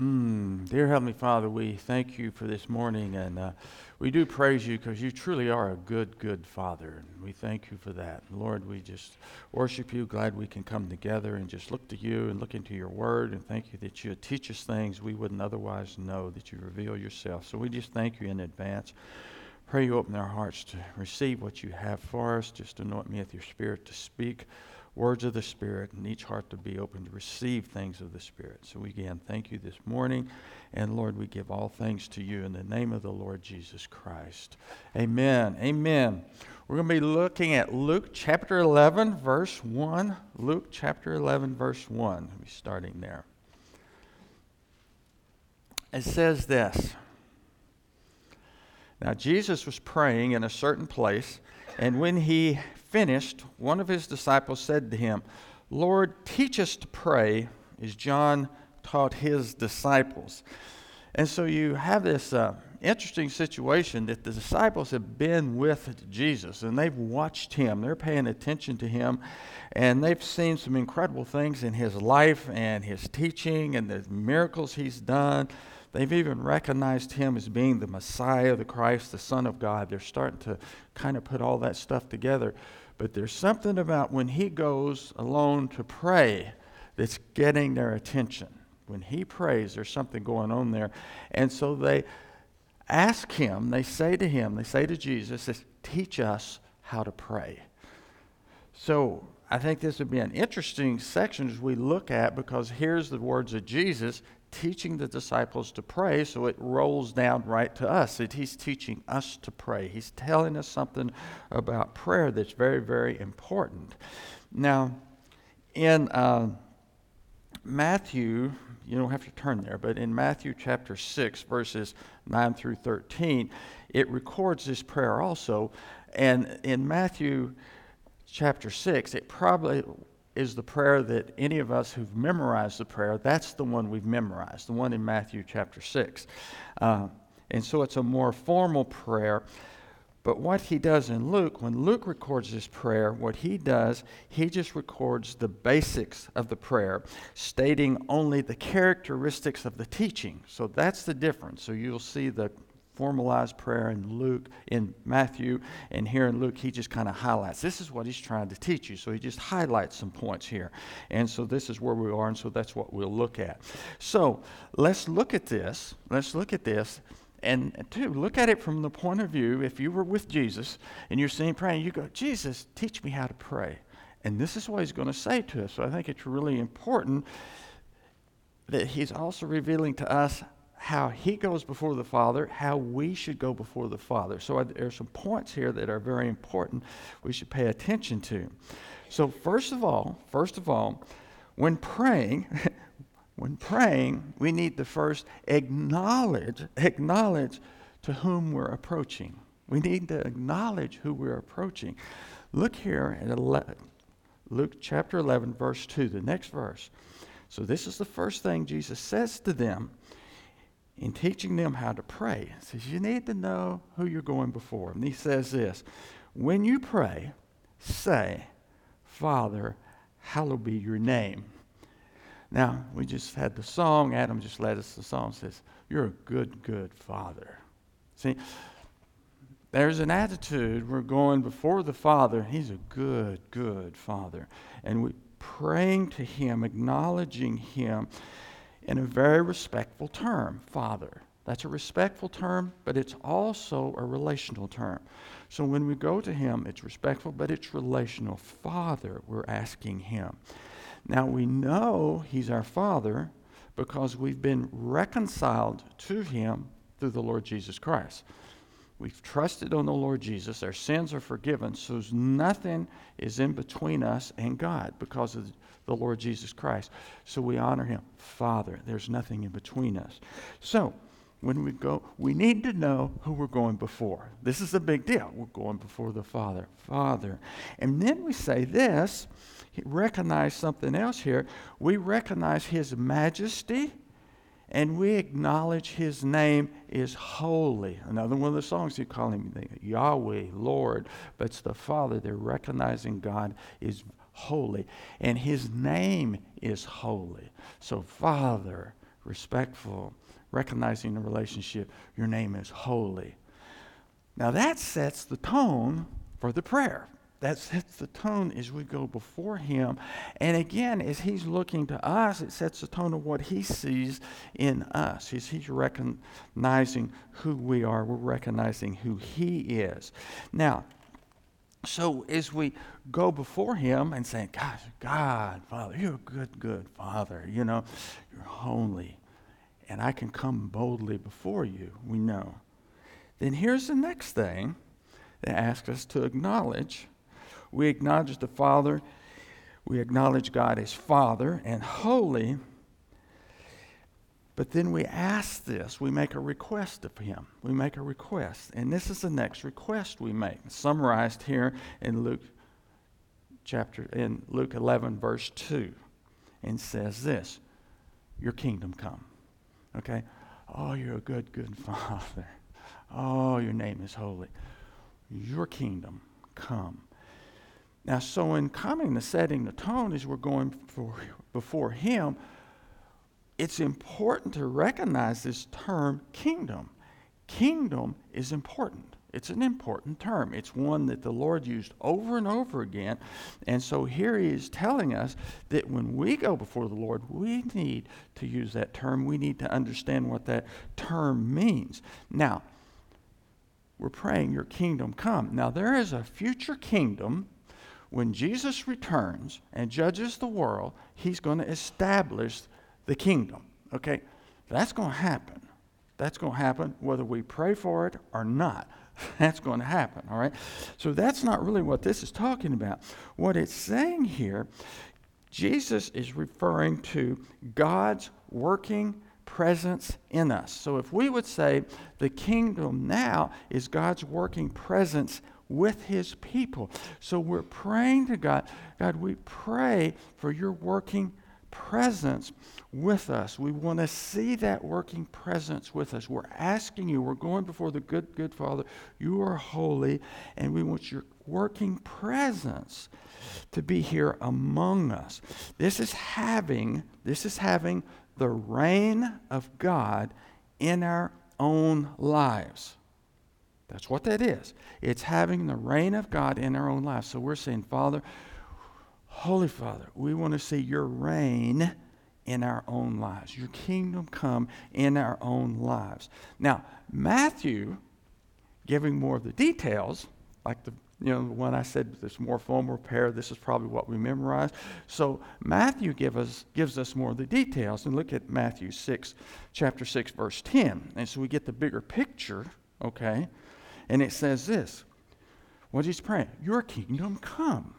Dear Heavenly Father, we thank you for this morning, and we do praise you because you truly are a good, good Father. And we thank you for that. Lord, we just worship you, glad we can come together and just look to you and look into your word, and thank you that you teach us things we wouldn't otherwise know, that you reveal yourself. So we just thank you in advance. Pray you open our hearts to receive what you have for us. Just anoint me with your Spirit to speak words of the Spirit, and each heart to be open to receive things of the Spirit. So we again thank you this morning, and Lord, we give all things to you in the name of the Lord Jesus Christ. Amen. Amen. We're going to be looking at Luke chapter 11, verse 1. Luke chapter 11, verse 1. We'll be starting there. It says this. Now Jesus was praying in a certain place, and when he finished, one of his disciples said to him, "Lord, teach us to pray," as John taught his disciples. And so you have this interesting situation that the disciples have been with Jesus, and they've watched him. They're paying attention to him, and they've seen some incredible things in his life and his teaching and the miracles he's done. They've even recognized him as being the Messiah, the Christ, the Son of God. They're starting to kind of put all that stuff together. But there's something about when he goes alone to pray that's getting their attention. When he prays, there's something going on there. And so they ask him, they say to Jesus, "Teach us how to pray." So I think this would be an interesting section as we look at, because here's the words of Jesus teaching the disciples to pray, so it rolls down right to us that he's teaching us to pray. He's telling us something about prayer that's very, very important. Now, in Matthew, you don't have to turn there, but in Matthew chapter 6, verses 9 through 13, it records this prayer also. And in Matthew chapter 6, it probably is the prayer that any of us who've memorized the prayer, that's the one we've memorized, the one in Matthew chapter 6. And so it's a more formal prayer. But what he does in Luke, when Luke records this prayer, what he does, he just records the basics of the prayer, stating only the characteristics of the teaching. So that's the difference. So you'll see the formalized prayer in Matthew, and here in Luke, he just kind of highlights. This is what he's trying to teach you. So he just highlights some points here. And so this is where we are, and so that's what we'll look at. So let's look at this. And to look at it from the point of view, if you were with Jesus and you're seeing praying, you go, "Jesus, teach me how to pray." And this is what he's going to say to us. So I think it's really important that he's also revealing to us how he goes before the Father, how we should go before the Father. So there's some points here that are very important we should pay attention to. So first of all, when praying, we need to first acknowledge to whom we're approaching. We need to acknowledge who we're approaching. Look here at Luke chapter 11, verse 2, the next verse. So this is the first thing Jesus says to them in teaching them how to pray. He says, you need to know who you're going before. And he says this, "When you pray, say, 'Father, hallowed be your name.'" Now, we just had the song. Adam just led us the song. It says, "You're a good, good Father." See, there's an attitude. We're going before the Father. He's a good, good Father. And we're praying to him, acknowledging him in a very respectful term, Father. That's a respectful term, but it's also a relational term. So when we go to him, it's respectful, but it's relational. Father, we're asking him. Now we know he's our Father because we've been reconciled to him through the Lord Jesus Christ. We've trusted on the Lord Jesus. Our sins are forgiven, so nothing is in between us and God because of the Lord Jesus Christ. So we honor him. Father, there's nothing in between us. So when we go, we need to know who we're going before. This is a big deal. We're going before the Father. Father. And then we say this, recognize something else here. We recognize his majesty, and we acknowledge his name is holy. Another one of the songs you call him Yahweh, Lord, but it's the Father. They're recognizing God is holy, and his name is holy. So Father, respectful, recognizing the relationship. Your name is holy. Now that sets the tone for the prayer. That sets the tone as we go before him. And again, as he's looking to us, it sets the tone of what he sees in us. He's recognizing who we are. We're recognizing who he is. Now, so as we go before him and say, gosh, God, Father, you're a good Father. You know, you're holy. And I can come boldly before you, we know. Then here's the next thing that asks us to acknowledge. We acknowledge the Father. We acknowledge God as Father and holy. But then we ask this. We make a request of him. We make a request. And this is the next request we make. Summarized here in Luke 11, verse 2. And says this. Your kingdom come. Okay? Oh, you're a good Father. Oh, your name is holy. Your kingdom come. Now, so in coming to setting the tone as we're going before him, it's important to recognize this term kingdom. Kingdom is important. It's an important term. It's one that the Lord used over and over again. And so here he is telling us that when we go before the Lord, we need to use that term. We need to understand what that term means. Now, we're praying your kingdom come. Now, there is a future kingdom. When Jesus returns and judges the world, he's going to establish the kingdom. Okay? That's going to happen. That's going to happen whether we pray for it or not. That's going to happen, all right? So that's not really what this is talking about. What it's saying here, Jesus is referring to God's working presence in us. So if we would say the kingdom now is God's working presence with his people. So we're praying to God. God, we pray for your working presence with us. We want to see that working presence with us. We're asking you, we're going before the good Father. You are holy, and we want your working presence to be here among us. This is having the reign of God in our own lives. That's what that is. It's having the reign of God in our own lives. So we're saying, Father, Holy Father, we want to see your reign in our own lives. Your kingdom come in our own lives. Now, Matthew, giving more of the details, like the one I said, there's more foam repair. This is probably what we memorized. So Matthew gives us more of the details. And look at Matthew 6, chapter 6, verse 10. And so we get the bigger picture, okay? And it says this. What he's praying, your kingdom come.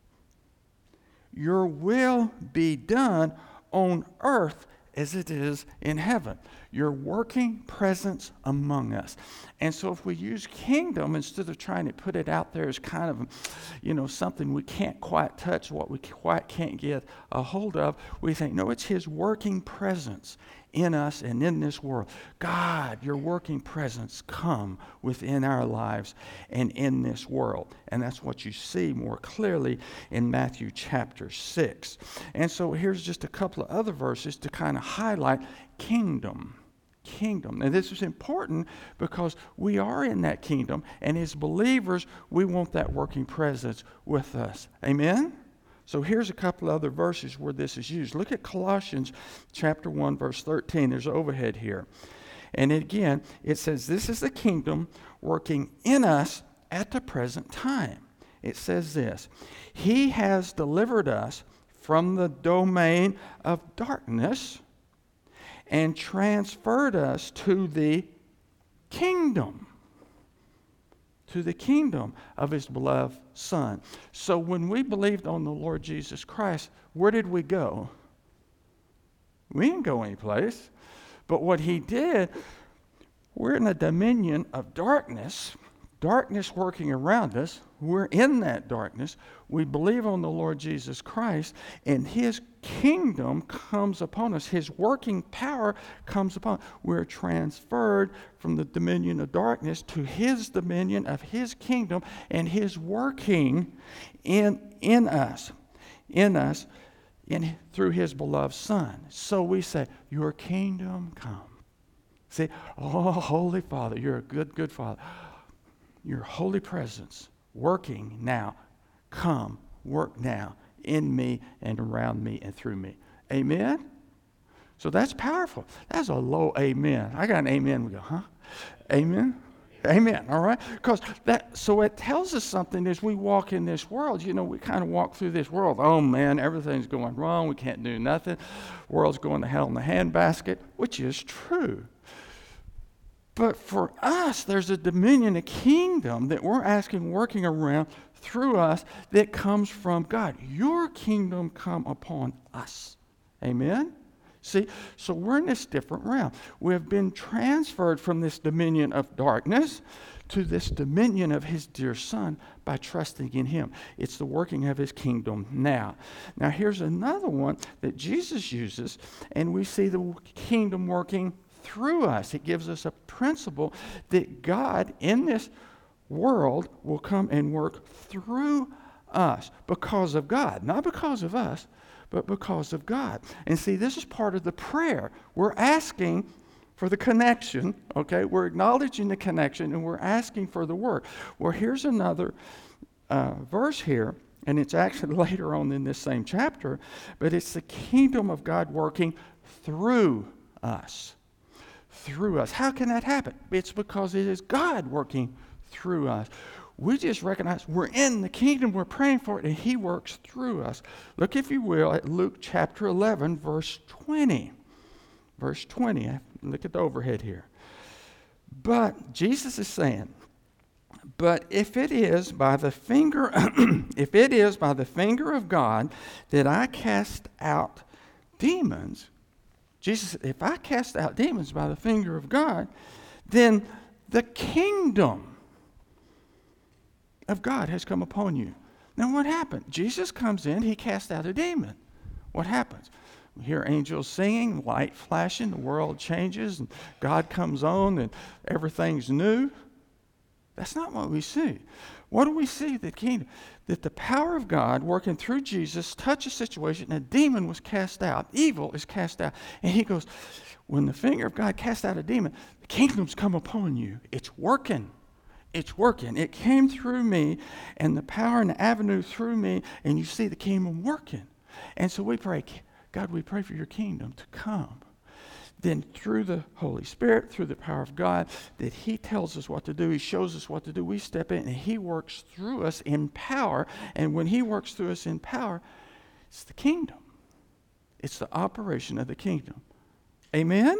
Your will be done on earth as it is in heaven. Your working presence among us. And so if we use kingdom, instead of trying to put it out there as kind of, something we can't quite touch, what we quite can't get a hold of, we think, no, it's his working presence in us and in this world. God, your working presence come within our lives and in this world. And that's what you see more clearly in Matthew chapter 6. And so here's just a couple of other verses to kind of highlight kingdom. And this is important because we are in that kingdom, and as believers, we want that working presence with us. Amen? So here's a couple other verses where this is used. Look at Colossians chapter 1, verse 13. There's an overhead here. And again, it says, this is the kingdom working in us at the present time. It says this, he has delivered us from the domain of darkness and transferred us to the kingdom of his beloved Son. So when we believed on the Lord Jesus Christ, where did we go? We didn't go anyplace. But what he did, we're in a dominion of darkness working around us. We're in that darkness. We believe on the Lord Jesus Christ, and his kingdom comes upon us. His working power comes upon us. We're transferred from the dominion of darkness to his dominion of his kingdom and his working in us. through his beloved Son. So we say, your kingdom come. See, oh, Holy Father, you're a good, good Father. Your holy presence working now. Come, work now in me and around me and through me. Amen? So that's powerful. That's a low amen. I got an amen. We go, huh? Amen? Amen, all right? So it tells us something as we walk in this world. You know, we kind of walk through this world. Oh, man, everything's going wrong. We can't do nothing. World's going to hell in the handbasket, which is true. But for us, there's a dominion, a kingdom that we're asking working around through us that comes from God. Your kingdom come upon us. Amen? See, so we're in this different realm. We have been transferred from this dominion of darkness to this dominion of his dear Son by trusting in him. It's the working of his kingdom now. Now here's another one that Jesus uses, and we see the kingdom working through us. It gives us a principle that God in this world will come and work through us because of God, not because of us, but because of God. And see, this is part of the prayer. We're asking for the connection, okay? We're acknowledging the connection, and we're asking for the work. Well, here's another verse here, and it's actually later on in this same chapter, but it's the kingdom of God working through us. Through us. How can that happen? It's because it is God working through us. We just recognize we're in the kingdom, we're praying for it, and he works through us. Look, if you will, at Luke chapter 11, verse 20. Verse 20, look at the overhead here. But Jesus is saying, but if it is by the finger, if it is by the finger of God that I cast out demons, Jesus said, if I cast out demons by the finger of God, then the kingdom of God has come upon you. Now what happened? Jesus comes in, he casts out a demon. What happens? We hear angels singing, light flashing, the world changes, and God comes on, and everything's new. That's not what we see. What do we see? That the power of God working through Jesus touched a situation, and a demon was cast out. Evil is cast out. And he goes, when the finger of God cast out a demon, the kingdom's come upon you. It's working. It's working. It came through me, and the power and the avenue through me, and you see the kingdom working. And so we pray, God, we pray for your kingdom to come. Then through the Holy Spirit, through the power of God, that he tells us what to do, he shows us what to do, we step in, and he works through us in power. And when he works through us in power, it's the kingdom. It's the operation of the kingdom. Amen?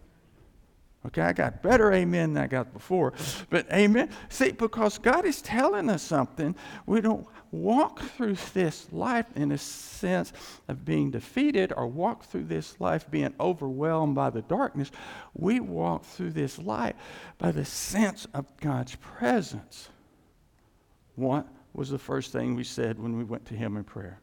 Okay, I got better amen than I got before. But amen. See, because God is telling us something, we don't walk through this life in a sense of being defeated or walk through this life being overwhelmed by the darkness. We walk through this life by the sense of God's presence. What was the first thing we said when we went to him in prayer?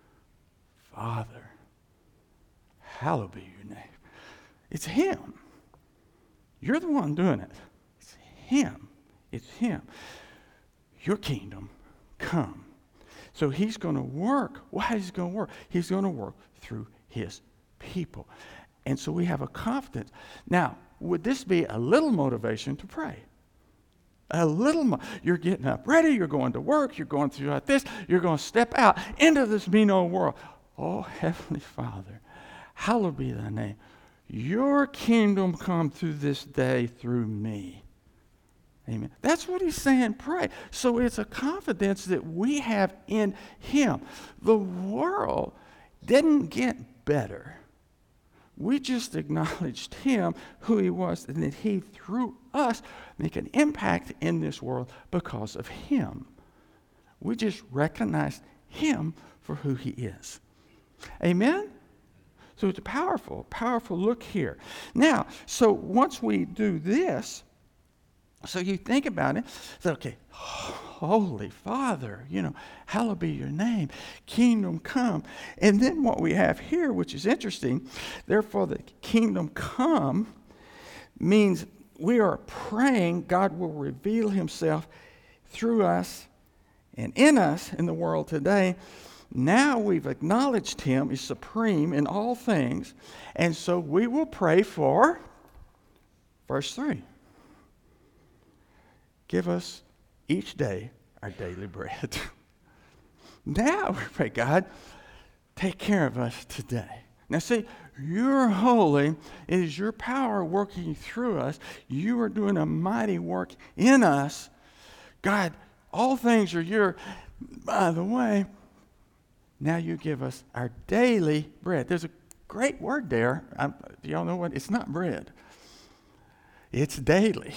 Father, hallowed be your name. It's him. You're the one doing it. It's him. It's him. Your kingdom come. So he's going to work. Why is he going to work? He's going to work through his people. And so we have a confidence. Now, would this be a little motivation to pray? A little, you're getting up ready, you're going to work, you're going through like this, you're going to step out into this mean old world. Oh, Heavenly Father, hallowed be thy name. Your kingdom come through this day through me. Amen. That's what he's saying, pray. So it's a confidence that we have in him. The world didn't get better. We just acknowledged him, who he was, and that he, through us, make an impact in this world because of him. We just recognized him for who he is. Amen? So it's a powerful, powerful look here. Now, so once we do this, so you think about it, so okay, Holy Father, hallowed be your name, kingdom come. And then what we have here, which is interesting, therefore the kingdom come means we are praying God will reveal himself through us and in us in the world today. now we've acknowledged him is supreme in all things, and so we will pray for, verse 3, give us each day our daily bread. Now we pray, God, take care of us today. Now see, you're holy. It is your power working through us. You are doing a mighty work in us. God, all things are yours. By the way, now you give us our daily bread. There's a great word there. Do y'all know what? It's not bread. It's daily.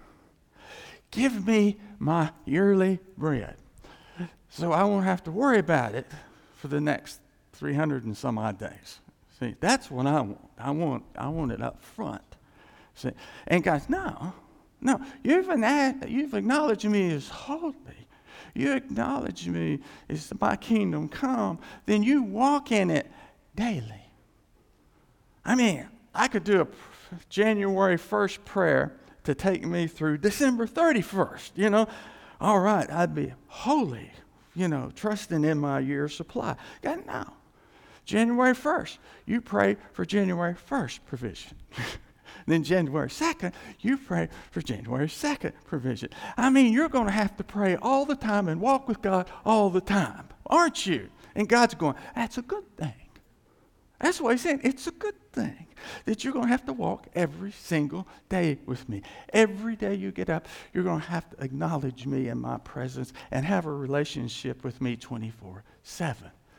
Give me my yearly bread, so I won't have to worry about it for the next 300 and some odd days. See, that's what I want. I want it up front. See, and guys, no, you've acknowledged me as holy. You acknowledge me as my kingdom come. Then you walk in it daily. I mean, I could do a January 1st prayer to take me through December 31st. All right, I'd be holy. Trusting in my year's supply. God, no. January 1st, you pray for January 1st provision. Then January 2nd, you pray for January 2nd provision. I mean, you're going to have to pray all the time and walk with God all the time, aren't you? And God's going, that's a good thing. That's what he's saying. It's a good thing that you're going to have to walk every single day with me. Every day you get up, you're going to have to acknowledge me in my presence and have a relationship with me 24/7.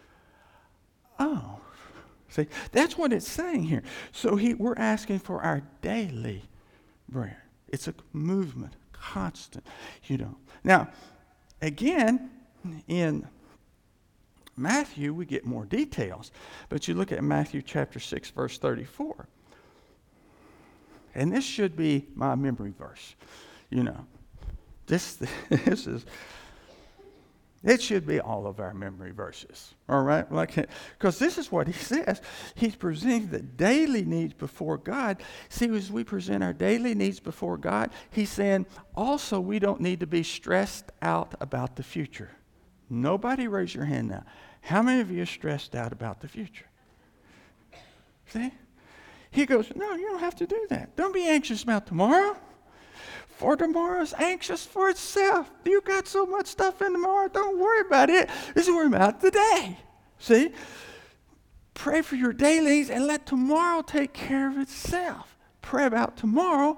Oh, see, that's what it's saying here. So we're asking for our daily bread. It's a movement, constant, Now, again, in Matthew, we get more details. But you look at Matthew chapter 6, verse 34. And this should be my memory verse. This is... It should be all of our memory verses, all right? Because this is what he says. He's presenting the daily needs before God. See, as we present our daily needs before God, he's saying also we don't need to be stressed out about the future. Nobody raise your hand now. How many of you are stressed out about the future? See? He goes, no, you don't have to do that. Don't be anxious about tomorrow. For tomorrow's anxious for itself. You got so much stuff in tomorrow, don't worry about it. Just worry about today. See? Pray for your dailies and let tomorrow take care of itself. Pray about tomorrow.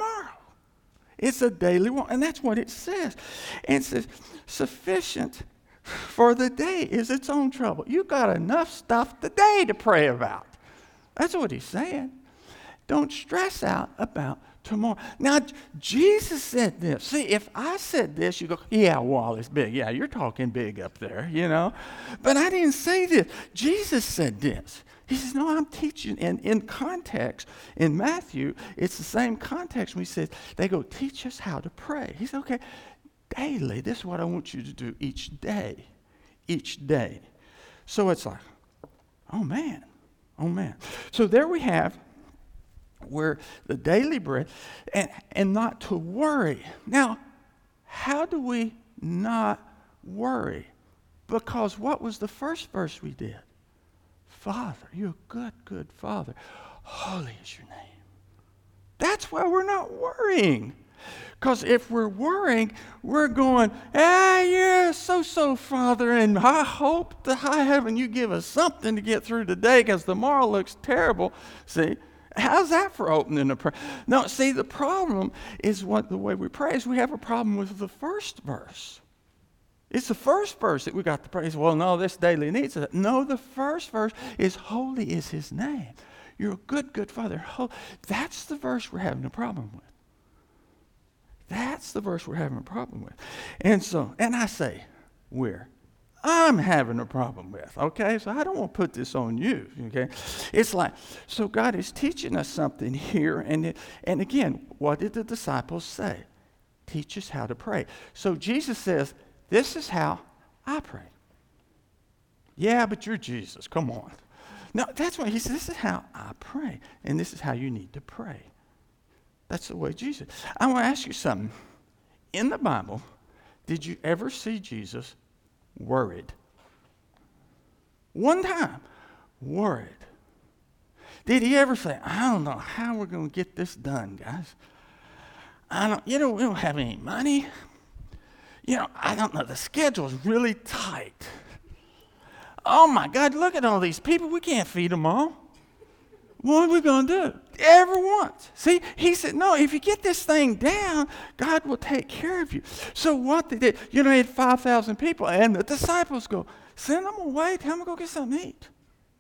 It's a daily one, and that's what it says. And it says, sufficient for the day is its own trouble. You got enough stuff today to pray about. That's what he's saying. Don't stress out about tomorrow. Now, Jesus said this. See, if I said this, you go, yeah, well, it's big. Yeah, you're talking big up there, But I didn't say this. Jesus said this. He says, no, I'm teaching. And in context, in Matthew, it's the same context when he says, they go, teach us how to pray. He said, okay, daily, this is what I want you to do each day. Each day. So it's like, oh, man. So there we have where the daily bread, and not to worry. Now, how do we not worry? Because what was the first verse we did? Father, you're a good, good Father. Holy is your name. That's why we're not worrying. Because if we're worrying, we're going, yeah, so, Father, and I hope to high heaven you give us something to get through today because tomorrow looks terrible. See? How's that for opening a prayer? No, see, the problem is the way we pray is we have a problem with the first verse. It's the first verse that we got to praise. Well, no, this daily needs it. No, the first verse is holy is his name. You're a good, good Father. That's the verse we're having a problem with. That's the verse we're having a problem with. And I say, I'm having a problem with, okay? So I don't want to put this on you, okay? It's like, so God is teaching us something here. And again, what did the disciples say? Teach us how to pray. So Jesus says, this is how I pray. Yeah, but you're Jesus. Come on. No, that's why he says, this is how I pray. And this is how you need to pray. That's the way Jesus. I want to ask you something. In the Bible, did you ever see Jesus worried? One time, worried. Did he ever say, I don't know how we're going to get this done, guys? We don't have any money. I don't know, the schedule's really tight. Oh my God, look at all these people. We can't feed them all. What are we going to do? Ever once. See, he said, no, if you get this thing down, God will take care of you. So what they did, they had 5,000 people, and the disciples go, send them away, tell them to go get something to eat.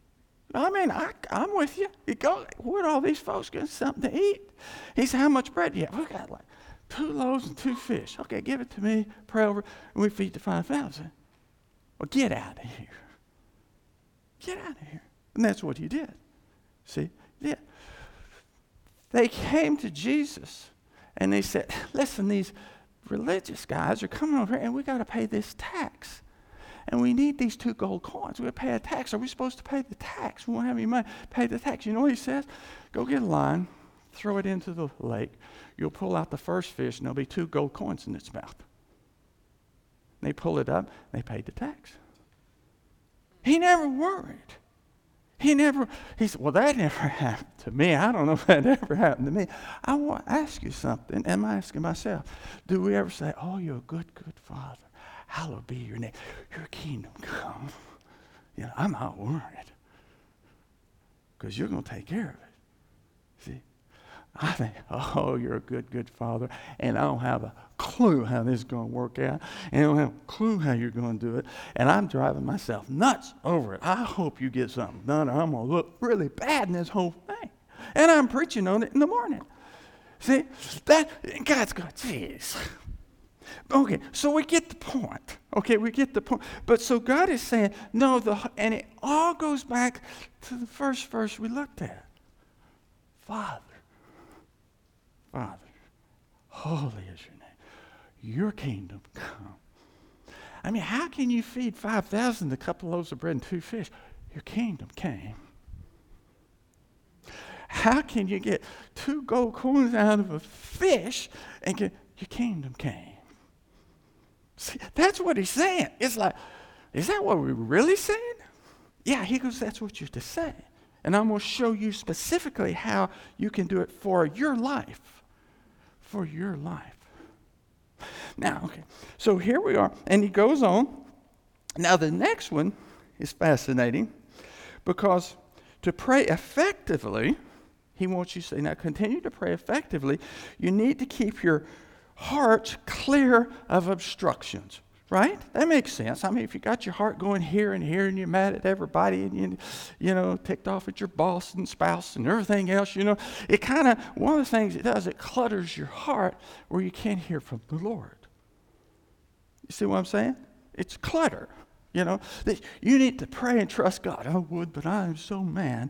I'm with you. You go, where'd all these folks get something to eat? He said, how much bread do you have? We got 2 loaves and 2 fish. Okay, give it to me, pray over, and we feed the 5,000. Well, get out of here. Get out of here. And that's what he did. See? Yeah. They came to Jesus and they said, listen, these religious guys are coming over here and we got to pay this tax. And we need these 2 gold coins. We'll pay a tax. Are we supposed to pay the tax? We won't have any money. Pay the tax. You know what he says? Go get a line, throw it into the lake. You'll pull out the first fish and there'll be 2 gold coins in its mouth. They pull it up. They paid the tax. He never worried. He said, well, that never happened to me. I don't know if that ever happened to me. I want to ask you something. I'm asking myself, do we ever say, oh, you're a good, good Father. Hallowed be your name. Your kingdom come. I'm not worried. Because you're going to take care of it. See? I think, oh, you're a good, good Father, and I don't have a clue how this is going to work out, and I don't have a clue how you're going to do it, and I'm driving myself nuts over it. I hope you get something done, or I'm going to look really bad in this whole thing. And I'm preaching on it in the morning. See, God's going, jeez. Okay, so we get the point. Okay, we get the point. But so God is saying, no, and it all goes back to the first verse we looked at. Father, holy is your name. Your kingdom come. I mean, how can you feed 5,000 with a couple loaves of bread and 2 fish? Your kingdom came. How can you get 2 gold coins out of a fish and get your kingdom came? See, that's what he's saying. It's like, is that what we're really saying? Yeah, he goes, that's what you're to say. And I'm going to show you specifically how you can do it for your life. For your life. Now, okay, so here we are. And he goes on. Now, the next one is fascinating because to pray effectively, he wants you to say, now continue to pray effectively. You need to keep your heart clear of obstructions. Right? That makes sense. I mean, if you got your heart going here and here and you're mad at everybody and you ticked off at your boss and spouse and everything else, it kind of, one of the things it does, it clutters your heart where you can't hear from the Lord. You see what I'm saying? It's clutter. You need to pray and trust God. I would, but I am so mad.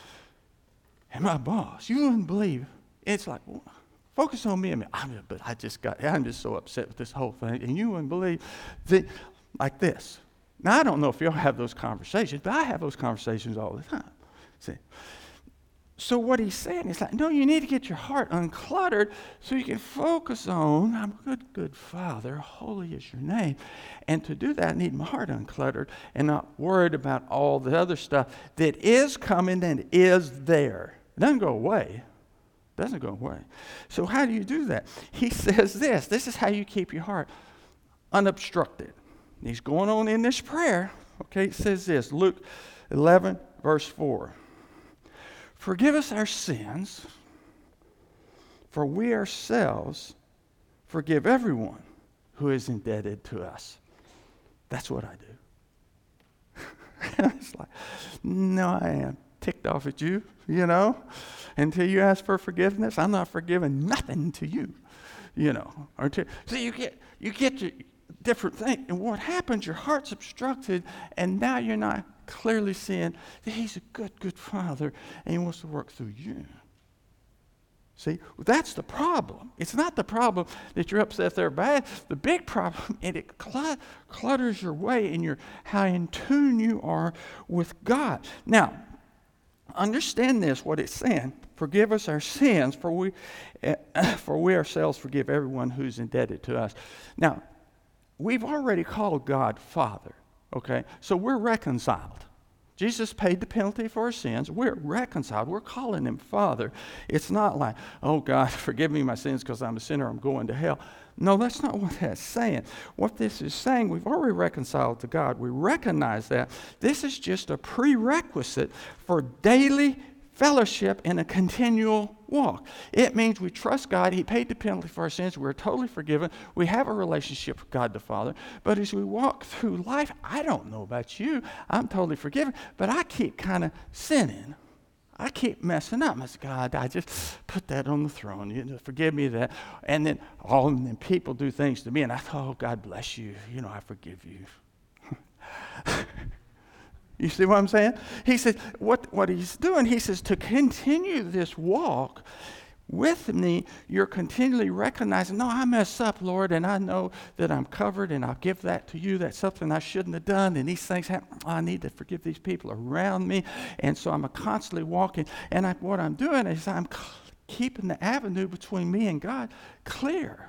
And my boss, you wouldn't believe, it's like, well, focus on me a minute. I'm just so upset with this whole thing. And you wouldn't believe that, like this. Now, I don't know if y'all have those conversations, but I have those conversations all the time. See? So what he's saying is like, no, you need to get your heart uncluttered so you can focus on, I'm a good, good Father, holy is your name. And to do that, I need my heart uncluttered and not worried about all the other stuff that is coming and is there. It doesn't go away. Doesn't go away. So how do you do that? He says this is how you keep your heart unobstructed. And he's going on in this prayer. Okay, it says this, Luke 11, verse 4. Forgive us our sins, for we ourselves forgive everyone who is indebted to us. That's what I do. It's like, no, I am ticked off at you, Until you ask for forgiveness, I'm not forgiving nothing to you, So you get to different things. And what happens, your heart's obstructed, and now you're not clearly seeing that he's a good, good Father, and he wants to work through you. See, that's the problem. It's not the problem that you're upset they're bad. The big problem, and it clutters your way in how in tune you are with God. Now, understand this, what it's saying. Forgive us our sins, for we ourselves forgive everyone who's indebted to us. Now, we've already called God Father, okay? So we're reconciled, Jesus paid the penalty for our sins. We're reconciled. We're calling him Father. It's not like, oh, God, forgive me my sins because I'm a sinner. I'm going to hell. No, that's not what that's saying. What this is saying, we've already reconciled to God. We recognize that. This is just a prerequisite for daily fellowship and a continual walk. It means we trust God. He paid the penalty for our sins. We're totally forgiven. We have a relationship with God the Father. But as we walk through life, I don't know about you. I'm totally forgiven. But I keep kind of sinning. I keep messing up. I say, God, I just put that on the throne. You know, forgive me that. And then people do things to me. And I thought, oh, God bless you. You know, I forgive you. You see what I'm saying? He says, what he's doing, he says, to continue this walk with me, you're continually recognizing, no, I mess up, Lord, and I know that I'm covered, and I'll give that to you. That's something I shouldn't have done, and these things happen. I need to forgive these people around me, and so I'm constantly walking. And what I'm doing is I'm keeping the avenue between me and God clear.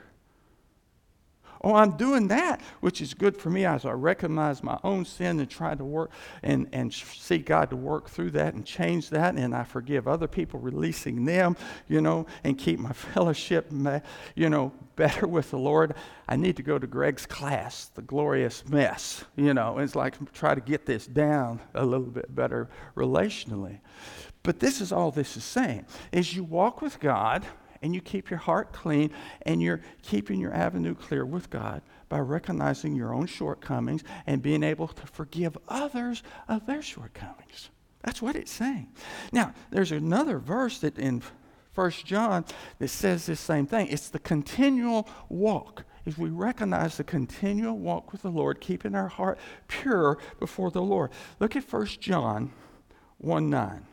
Oh, I'm doing that, which is good for me as I recognize my own sin and try to work and see God to work through that and change that. And I forgive other people, releasing them, and keep my fellowship, better with the Lord. I need to go to Greg's class, The Glorious Mess. It's like try to get this down a little bit better relationally. But this is all this is saying, is you walk with God, and you keep your heart clean, and you're keeping your avenue clear with God by recognizing your own shortcomings and being able to forgive others of their shortcomings. That's what it's saying. Now, there's another verse that in 1 John that says this same thing. It's the continual walk. If we recognize the continual walk with the Lord, keeping our heart pure before the Lord. Look at 1 John 1:9.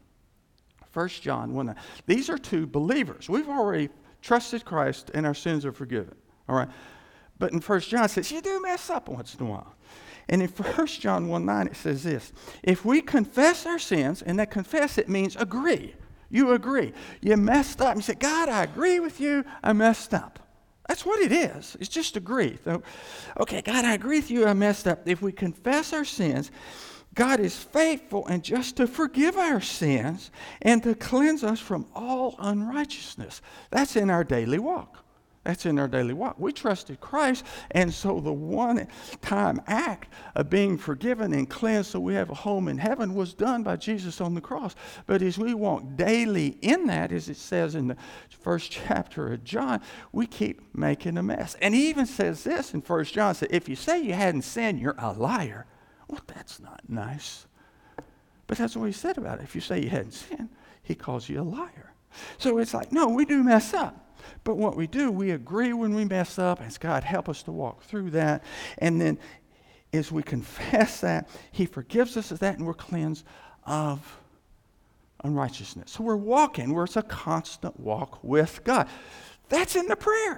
1 John 1:9. These are two believers. We've already trusted Christ and our sins are forgiven. All right. But in 1 John it says, you do mess up once in a while. And in 1 John 1:9 it says this. If we confess our sins, and that confess, it means agree. You agree. You messed up. You say, God, I agree with you. I messed up. That's what it is. It's just agree. So, okay, God, I agree with you. I messed up. If we confess our sins, God is faithful and just to forgive our sins and to cleanse us from all unrighteousness. That's in our daily walk. That's in our daily walk. We trusted Christ, and so the one-time act of being forgiven and cleansed so we have a home in heaven was done by Jesus on the cross. But as we walk daily in that, as it says in the first chapter of John, we keep making a mess. And he even says this in 1 John, said, if you say you hadn't sinned, you're a liar. Well, that's not nice. But that's what he said about it. If you say you hadn't sinned, he calls you a liar. So it's like, no, we do mess up. But what we do, we agree when we mess up, and God help us to walk through that. And then as we confess that, he forgives us of that, and we're cleansed of unrighteousness. So we're walking where it's a constant walk with God. That's in the prayer.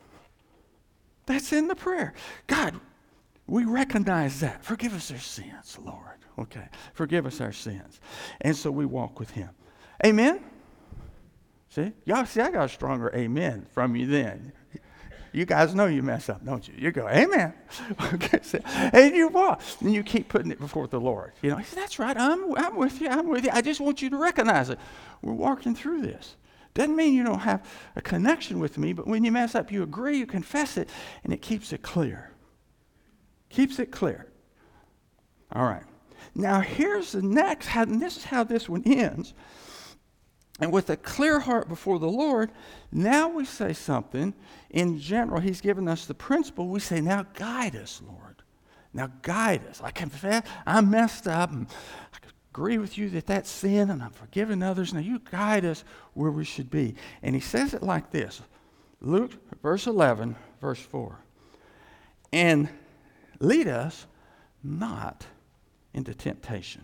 That's in the prayer. God, we recognize that. Forgive us our sins, Lord. Okay. Forgive us our sins. And so we walk with him. Amen? See? Y'all see, I got a stronger amen from you then. You guys know you mess up, don't you? You go, amen. Okay. So, and you walk. And you keep putting it before the Lord. He said, that's right. I'm with you. I'm with you. I just want you to recognize it. We're walking through this. Doesn't mean you don't have a connection with me, but when you mess up, you agree, you confess it, and it keeps it clear. Keeps it clear. All right. Now here's the next, and this is how this one ends. And with a clear heart before the Lord, now we say something. In general, he's given us the principle. We say, now guide us, Lord. Now guide us. I confess, I messed up. And I agree with you that that's sin, and I'm forgiving others. Now you guide us where we should be. And he says it like this. Luke, verse 11, verse 4. And lead us not into temptation.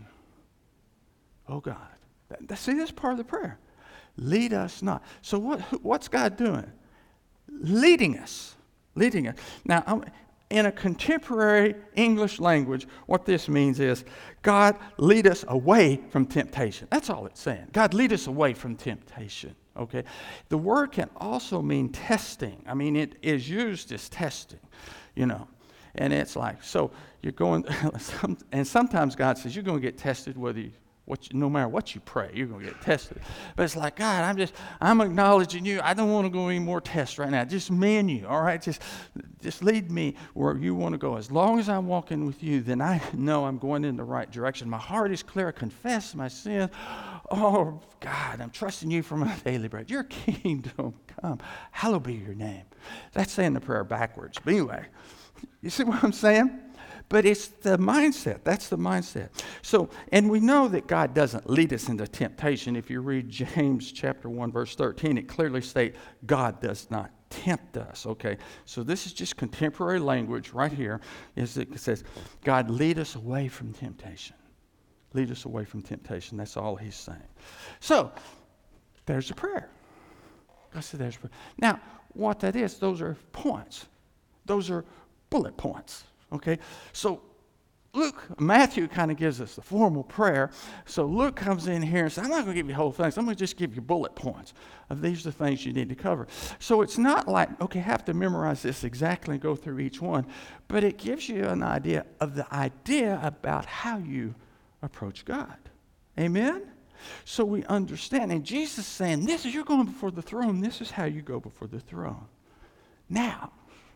Oh, God. See, this part of the prayer. Lead us not. So what's God doing? Leading us. Leading us. Now, in a contemporary English language, what this means is, God, lead us away from temptation. That's all it's saying. God, lead us away from temptation. Okay? The word can also mean testing. I mean, it is used as testing, And it's like, so you're going, and sometimes God says, you're going to get tested no matter what you pray, you're going to get tested. But it's like, God, I'm acknowledging you. I don't want to go any more tests right now. Just me and you, all right? Just lead me where you want to go. As long as I'm walking with you, then I know I'm going in the right direction. My heart is clear. I confess my sins. Oh, God, I'm trusting you for my daily bread. Your kingdom come. Hallowed be your name. That's saying the prayer backwards. But anyway, you see what I'm saying? But it's the mindset. That's the mindset. So, and we know that God doesn't lead us into temptation. If you read James chapter 1, verse 13, it clearly states God does not tempt us. Okay, so this is just contemporary language right here. It says, God, lead us away from temptation. Lead us away from temptation. That's all he's saying. So, there's a prayer. God said there's a prayer. Now, what that is, those are points. Those are bullet points. Okay, so Matthew kind of gives us the formal prayer. So Luke comes in here and says, I'm not going to give you whole things. I'm going to just give you bullet points of these are the things you need to cover. So it's not like, okay, have to memorize this exactly and go through each one, but it gives you an idea about how you approach God. Amen? So we understand. And Jesus is saying, you're going before the throne. This is how you go before the throne. Now,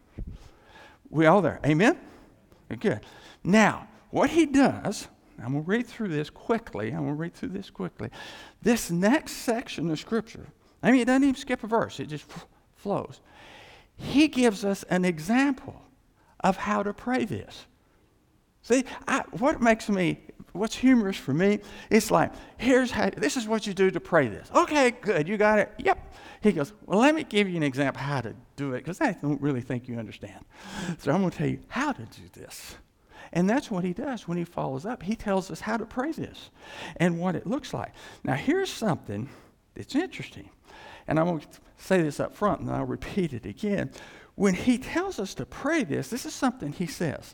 we all there. Amen? Good. Now, what he does, I'm going to read through this quickly. This next section of Scripture, it doesn't even skip a verse. It just flows. He gives us an example of how to pray this. See, what's humorous for me, it's like, this is what you do to pray this. Okay, good, you got it? Yep. He goes, well, let me give you an example how to do it, because I don't really think you understand. So I'm going to tell you how to do this. And that's what he does when he follows up. He tells us how to pray this and what it looks like. Now, here's something that's interesting. And I'm going to say this up front, and I'll repeat it again. When he tells us to pray this is something he says.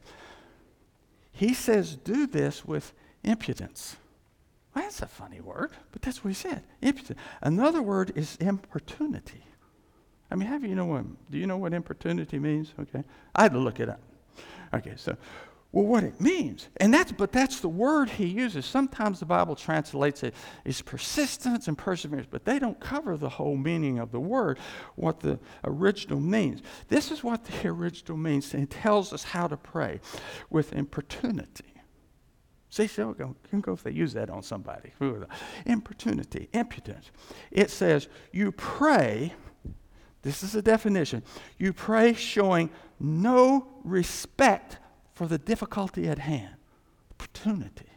He says, do this with impudence. Well, that's a funny word, but that's what he said. Impudence. Another word is importunity. Do you know what importunity means? Okay. I had to look it up. Okay, so, what it means, but that's the word he uses. Sometimes the Bible translates it as persistence and perseverance, but they don't cover the whole meaning of the word, what the original means. This is what the original means, and it tells us how to pray with importunity. See, so you can go if they use that on somebody. Importunity, impudence. It says, you pray, this is a definition, you pray showing no respect for the difficulty at hand. Opportunity.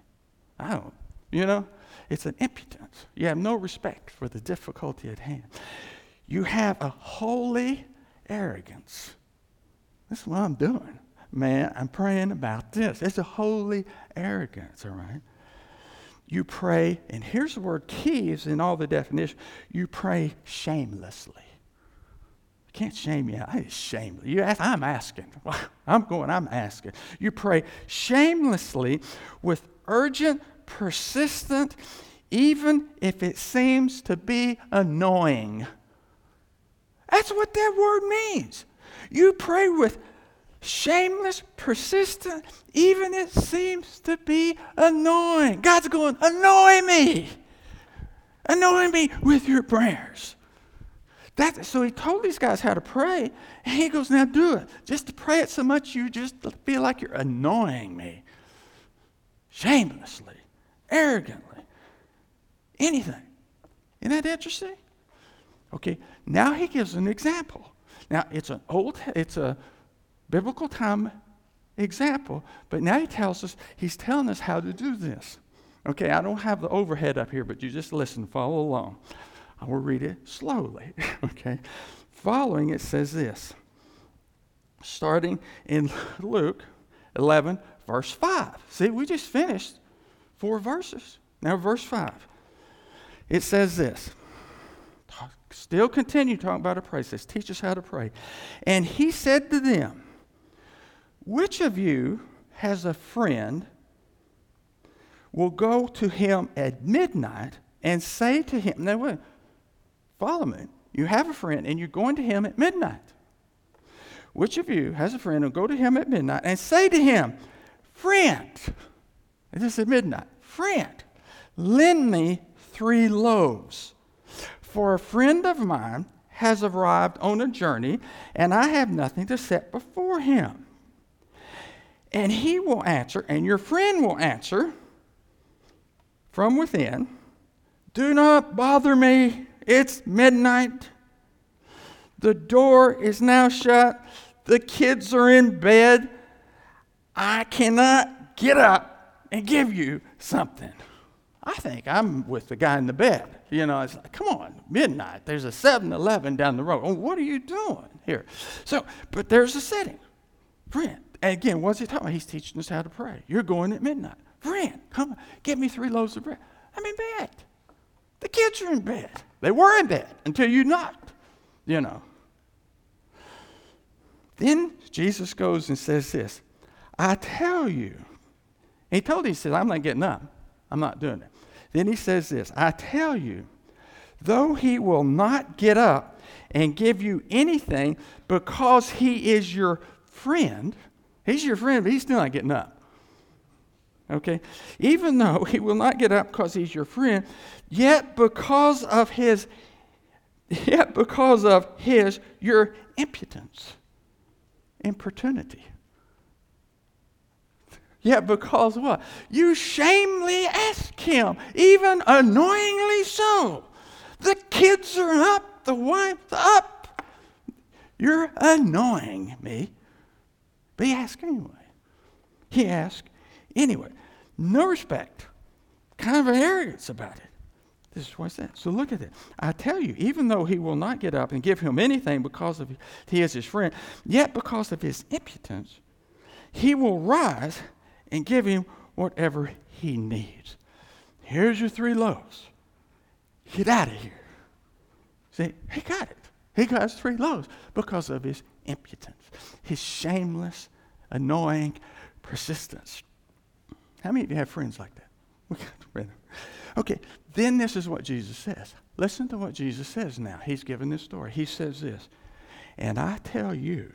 It's an impudence. You have no respect for the difficulty at hand. You have a holy arrogance. This is what I'm doing. Man, I'm praying about this. It's a holy arrogance, all right? You pray, and here's the word key is in all the definition. You pray shamelessly. I can't shame you. I just shame you. I'm asking. I'm asking. You pray shamelessly with urgent, persistent, even if it seems to be annoying. That's what that word means. You pray with shameless, persistent, even it seems to be annoying. God's going, annoy me. Annoy me with your prayers. So he told these guys how to pray, and he goes, now do it. Just to pray it so much you just feel like you're annoying me. Shamelessly, arrogantly, anything. Isn't that interesting? Okay, now he gives an example. Now, it's a biblical time example, but now he's telling us how to do this. Okay, I don't have the overhead up here, but you just listen, follow along. I will read it slowly, okay? Following it says this, starting in Luke 11, verse 5. See, we just finished 4 verses. Now verse 5. It says this, still continue talking about a prayer. It says, teach us how to pray. And he said to them, which of you has a friend will go to him at midnight and say to him, now wait, follow me. You have a friend and you're going to him at midnight. which of you has a friend who'll go to him at midnight and say to him, friend, this is at midnight, friend, lend me 3 loaves, for a friend of mine has arrived on a journey, and I have nothing to set before him. And he will answer, and your friend will answer from within, do not bother me, it's midnight. The door is now shut, the kids are in bed, I cannot get up and give you something. I think I'm with the guy in the bed. You know, it's like, come on, midnight. There's a 7-Eleven down the road. Oh, what are you doing here? So, but there's a setting. Friend, and again, what's he talking about? He's teaching us how to pray. You're going at midnight. Friend, come on, get me 3 loaves of bread. I'm in bed. The kids are in bed. They were in bed until you knocked, you know. Then Jesus goes and says this, I tell you. He told him, he said, I'm not getting up. I'm not doing it. Then he says this, I tell you, though he will not get up and give you anything because he is your friend, he's your friend, but he's still not getting up. Okay? Even though he will not get up because he's your friend, yet because of your impotence, importunity. Yet because what? You shamefully ask him, even annoyingly so. The kids are up, the wife's up. You're annoying me. But he asked anyway. He asked anyway. No respect. Kind of an arrogance about it. This is what it says. So look at it. I tell you, even though he will not get up and give him anything because of he is his friend, yet because of his impotence, he will rise and give him whatever he needs. Here's your 3 loaves. Get out of here. See, he got it. He got his 3 loaves because of his impotence, his shameless, annoying persistence. How many of you have friends like that? Okay, then this is what Jesus says. Listen to what Jesus says now. He's given this story. He says this, and I tell you,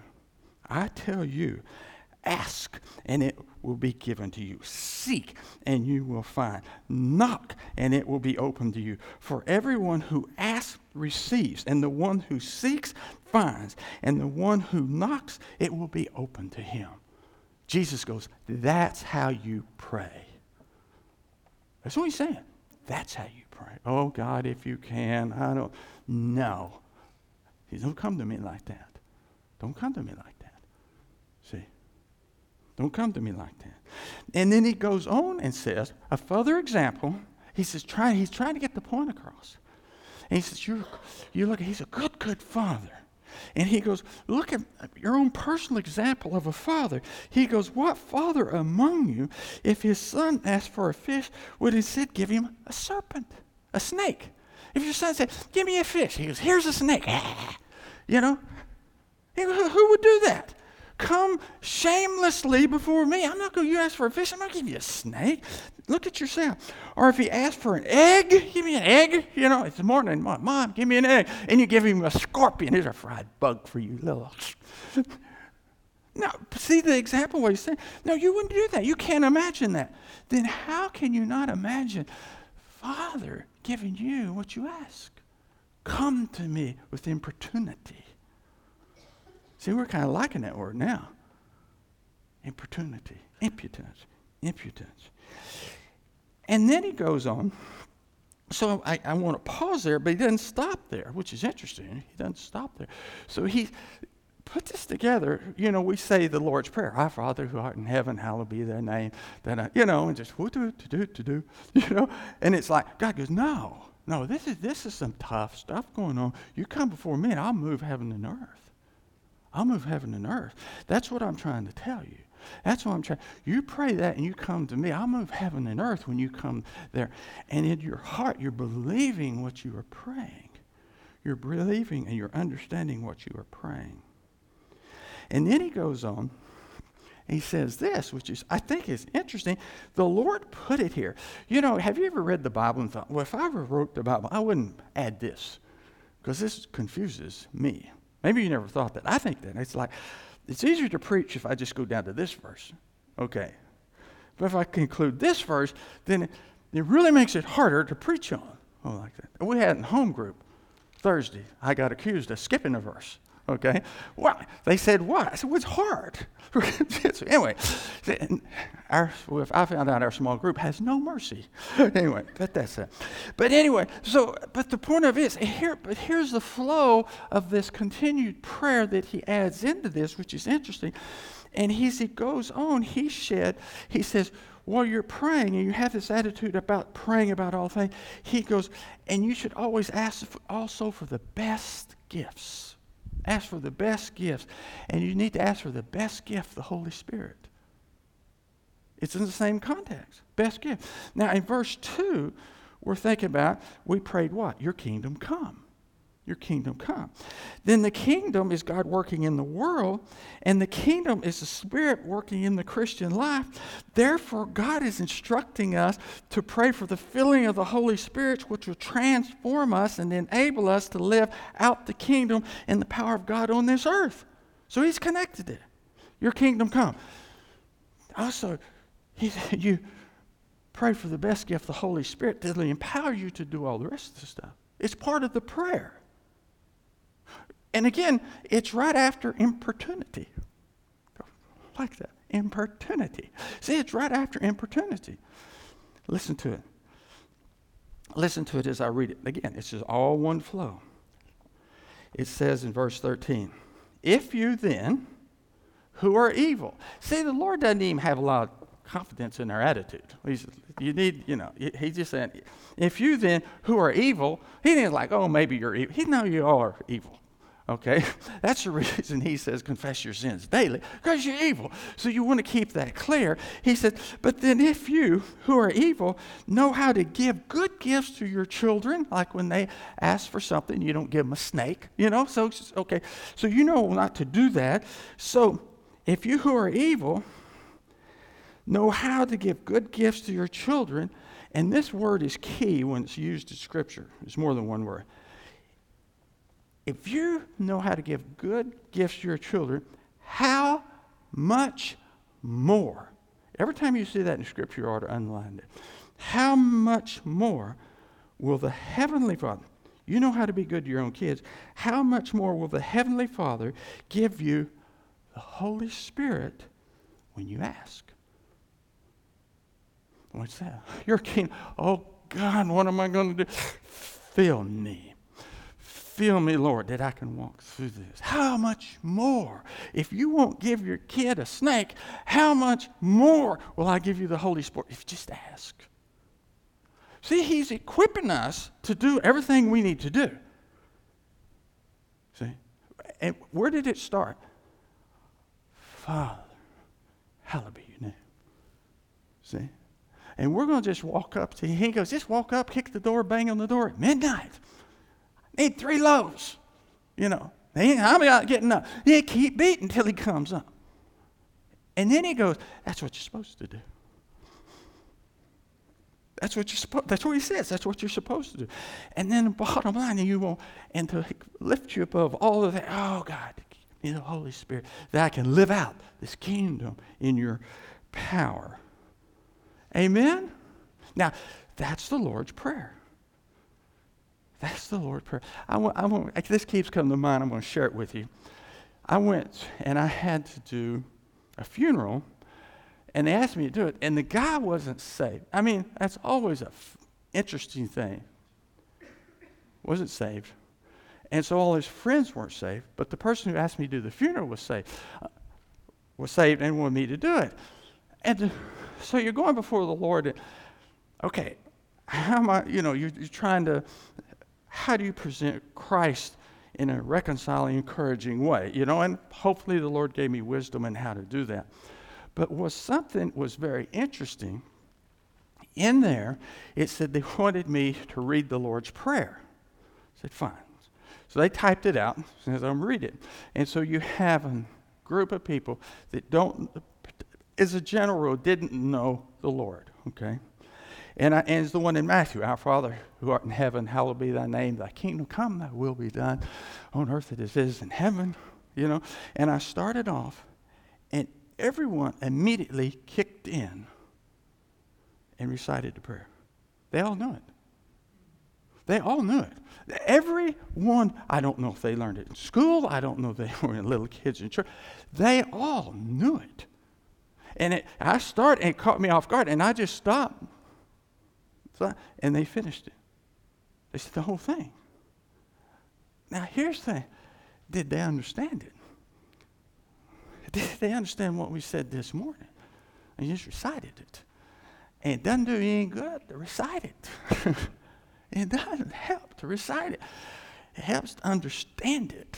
ask, and it will be given to you. Seek, and you will find. Knock, and it will be opened to you. For everyone who asks receives, and the one who seeks finds, and the one who knocks, it will be opened to him. Jesus goes, that's how you pray. That's what he's saying. That's how you pray. Oh, God, if you can, I don't. No. He says, don't come to me like that. Don't come to me like that. See? Don't come to me like that. And then he goes on and says, a further example, he's trying to get the point across. And he says, you look, he's a good father. And he goes, look at your own personal example of a father. He goes, what father among you, if his son asked for a fish, would instead give him a serpent, a snake? If your son said, give me a fish, he goes, here's a snake. You know? Who would do that? Come shamelessly before me. I'm not going to, you ask for a fish, I'm not going to give you a snake. Look at yourself. Or if he asks for an egg, give me an egg. You know, it's the morning, Mom, give me an egg. And you give him a scorpion. Here's a fried bug for you, little. Now, see the example what he's saying? No, you wouldn't do that. You can't imagine that. Then how can you not imagine Father giving you what you ask? Come to me with importunity. See, we're kind of liking that word now. Importunity, impotence. And then he goes on. So I want to pause there, but he doesn't stop there, which is interesting. He doesn't stop there. So he put this together. You know, we say the Lord's Prayer, Our Father who art in heaven, hallowed be thy name. And just do. You know, and it's like God goes, no, this is some tough stuff going on. You come before me, and I'll move heaven and earth. I'll move heaven and earth. That's what I'm trying to tell you. That's what I'm trying. You pray that and you come to me. I'll move heaven and earth when you come there. And in your heart, you're believing what you are praying. You're believing and you're understanding what you are praying. And then he goes on. He says this, which is, I think is interesting. The Lord put it here. You know, have you ever read the Bible and thought, well, if I ever wrote the Bible, I wouldn't add this because this confuses me. Maybe you never thought that. I think that. It's like, it's easier to preach if I just go down to this verse. Okay. But if I conclude this verse, then it really makes it harder to preach on. Oh, like that. We had in home group Thursday, I got accused of skipping a verse. Okay. Why? They said, why? I said, well, it's hard. So anyway, I found out our small group has no mercy. Anyway, that's it. But anyway, but the point of it is, here's the flow of this continued prayer that he adds into this, which is interesting. And as he goes on, he says, while you're praying and you have this attitude about praying about all things, he goes, and you should always ask also for the best gifts. Ask for the best gifts. And you need to ask for the best gift, the Holy Spirit. It's in the same context. Best gift. Now, in verse 2, we're thinking about, we prayed what? Your kingdom come. Your kingdom come. Then the kingdom is God working in the world, and the kingdom is the Spirit working in the Christian life. Therefore, God is instructing us to pray for the filling of the Holy Spirit, which will transform us and enable us to live out the kingdom and the power of God on this earth. So he's connected it. Your kingdom come. Also, you pray for the best gift, the Holy Spirit, that will empower you to do all the rest of the stuff. It's part of the prayer. And again, it's right after importunity. Like that. Importunity. See, it's right after importunity. Listen to it. Listen to it as I read it. Again, it's just all one flow. It says in verse 13, if you then, who are evil. See, the Lord doesn't even have a lot of confidence in our attitude. He's just saying, if you then, who are evil, he didn't like, oh, maybe you're evil. He knows you all are evil. Okay? That's the reason he says confess your sins daily, because you're evil. So you want to keep that clear. He said, but then if you, who are evil, know how to give good gifts to your children, like when they ask for something, you don't give them a snake, so, okay. So you know not to do that. So if you who are evil know how to give good gifts to your children, and this word is key when it's used in Scripture. It's more than one word. If you know how to give good gifts to your children, how much more? Every time you see that in Scripture, you ought to underline it. How much more will the Heavenly Father, you know how to be good to your own kids, how much more will the Heavenly Father give you the Holy Spirit when you ask? What's that? You're king. Oh, God, what am I going to do? Fill me. Fill me, Lord, that I can walk through this. How much more? If you won't give your kid a snake, how much more will I give you the Holy Spirit? If you just ask. See, he's equipping us to do everything we need to do. See? And where did it start? Father, hallowed be your name. See? And we're going to just walk up to him. He goes, just walk up, kick the door, bang on the door at midnight. Need 3 loaves. I'm not getting up. You keep beating until he comes up. And then he goes, that's what you're supposed to do. That's what he says. That's what you're supposed to do. And then the bottom line, and to lift you above all of that, oh God, give me the Holy Spirit, that I can live out this kingdom in your power. Amen? Now, that's the Lord's Prayer. That's the Lord's Prayer. This keeps coming to mind. I'm going to share it with you. I went and I had to do a funeral, and they asked me to do it, and the guy wasn't saved. I mean, that's always an interesting thing. Wasn't saved. And so all his friends weren't saved, but the person who asked me to do the funeral was saved and wanted me to do it. And so you're going before the Lord, and, okay, how am I, you're trying to, how do you present Christ in a reconciling, encouraging way? And hopefully the Lord gave me wisdom in how to do that. But something was very interesting. In there, it said they wanted me to read the Lord's Prayer. I said, fine. So they typed it out as I'm reading it. And so you have a group of people that as a general rule, didn't know the Lord, okay? And it's the one in Matthew. Our Father who art in heaven, hallowed be thy name. Thy kingdom come, thy will be done on earth as it is in heaven. You know, and I started off, and everyone immediately kicked in and recited the prayer. They all knew it. They all knew it. Everyone, I don't know if they learned it in school. I don't know if they were little kids in church. They all knew it. And it caught me off guard, and I just stopped. And they finished it. They said the whole thing. Now, here's the thing. Did they understand it? Did they understand what we said this morning? And you just recited it. And it doesn't do you any good to recite it. It doesn't help to recite it. It helps to understand it.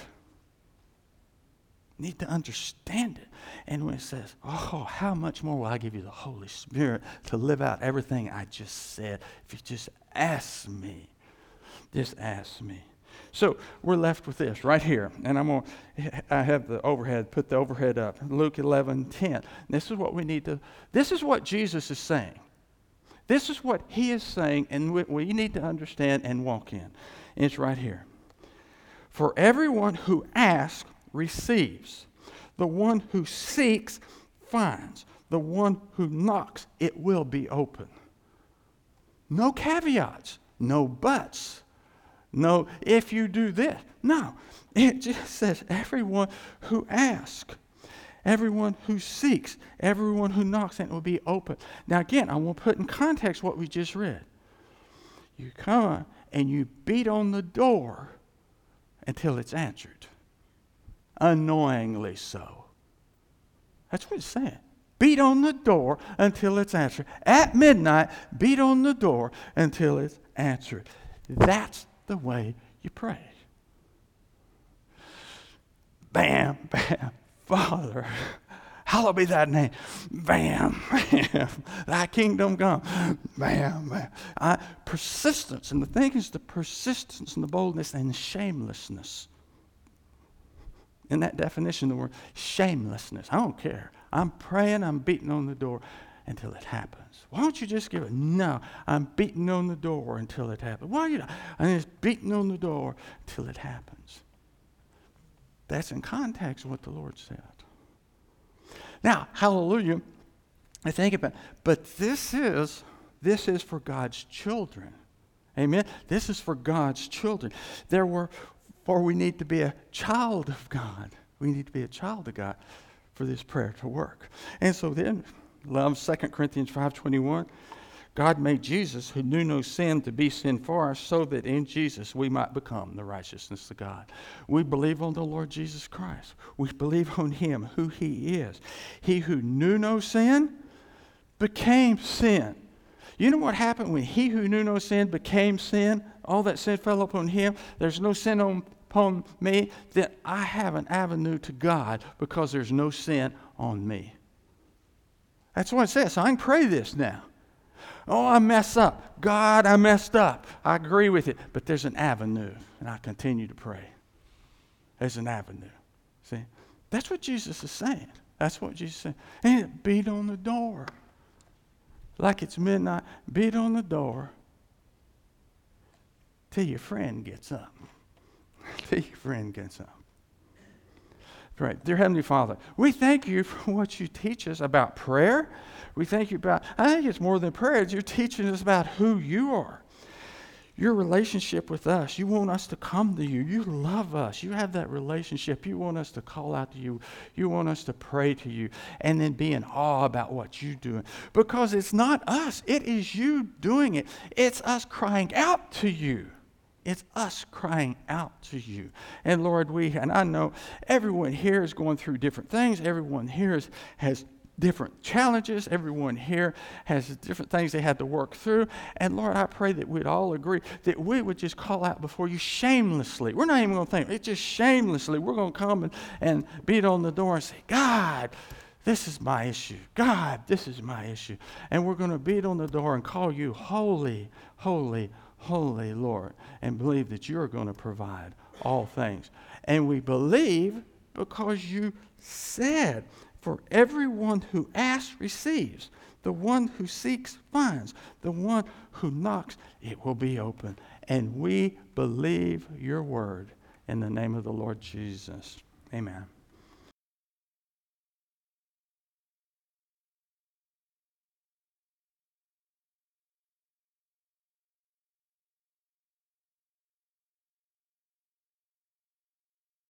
You need to understand it. And when it says, oh, how much more will I give you the Holy Spirit to live out everything I just said if you just ask me. Just ask me. So we're left with this right here. And I have the overhead, put the overhead up. Luke 11:10. This is what we need to, this is what Jesus is saying. This is what he is saying, and we need to understand and walk in. And it's right here. For everyone who asks receives. The one who seeks finds. The one who knocks, it will be open. No caveats, no buts. No, if you do this. No, it just says everyone who asks, everyone who seeks, everyone who knocks, and it will be open. Now again, I want to put in context what we just read. You come and you beat on the door until it's answered. Annoyingly so. That's what it's saying. Beat on the door until it's answered. At midnight, beat on the door until it's answered. That's the way you pray. Bam, bam, Father, hallowed be thy name. Bam, bam, thy kingdom come. Bam, bam. Persistence, and the thing is the persistence and the boldness and the shamelessness. In that definition, the word shamelessness. I don't care. I'm praying, I'm beating on the door until it happens. Why don't you just give it? No, I'm beating on the door until it happens. Why are you not? I'm just beating on the door until it happens. That's in context with what the Lord said. Now, hallelujah, I think about it. But this is for God's children. Amen? This is for God's children. For we need to be a child of God. We need to be a child of God for this prayer to work. And so then, love 2 Corinthians 5:21. God made Jesus, who knew no sin, to be sin for us, so that in Jesus we might become the righteousness of God. We believe on the Lord Jesus Christ. We believe on him, who he is. He who knew no sin became sin. You know what happened when he who knew no sin became sin? All that sin fell upon him. There's no sin upon me. Then I have an avenue to God because there's no sin on me. That's what it says. So I can pray this now. Oh, I mess up. God, I messed up. I agree with it. But there's an avenue, and I continue to pray. There's an avenue. See? That's what Jesus is saying. That's what Jesus is saying. And beat on the door. Like it's midnight, beat on the door till your friend gets up. Till your friend gets up. Right. Dear Heavenly Father, we thank you for what you teach us about prayer. We thank you about, I think it's more than prayer. You're teaching us about who you are. Your relationship with us. You want us to come to you. You love us. You have that relationship. You want us to call out to you. You want us to pray to you and then be in awe about what you're doing. Because it's not us. It is you doing it. It's us crying out to you. It's us crying out to you. And Lord, and I know everyone here is going through different things. Everyone here has different challenges. Everyone here has different things they had to work through. And Lord, I pray that we'd all agree that we would just call out before you shamelessly. We're not even going to think. It's just shamelessly. We're going to come and beat on the door and say, God, this is my issue. God, this is my issue. And we're going to beat on the door and call you holy, holy, holy Lord, and believe that you're going to provide all things. And we believe because you said, for everyone who asks receives. The one who seeks finds. The one who knocks, it will be open. And we believe your word in the name of the Lord Jesus. Amen.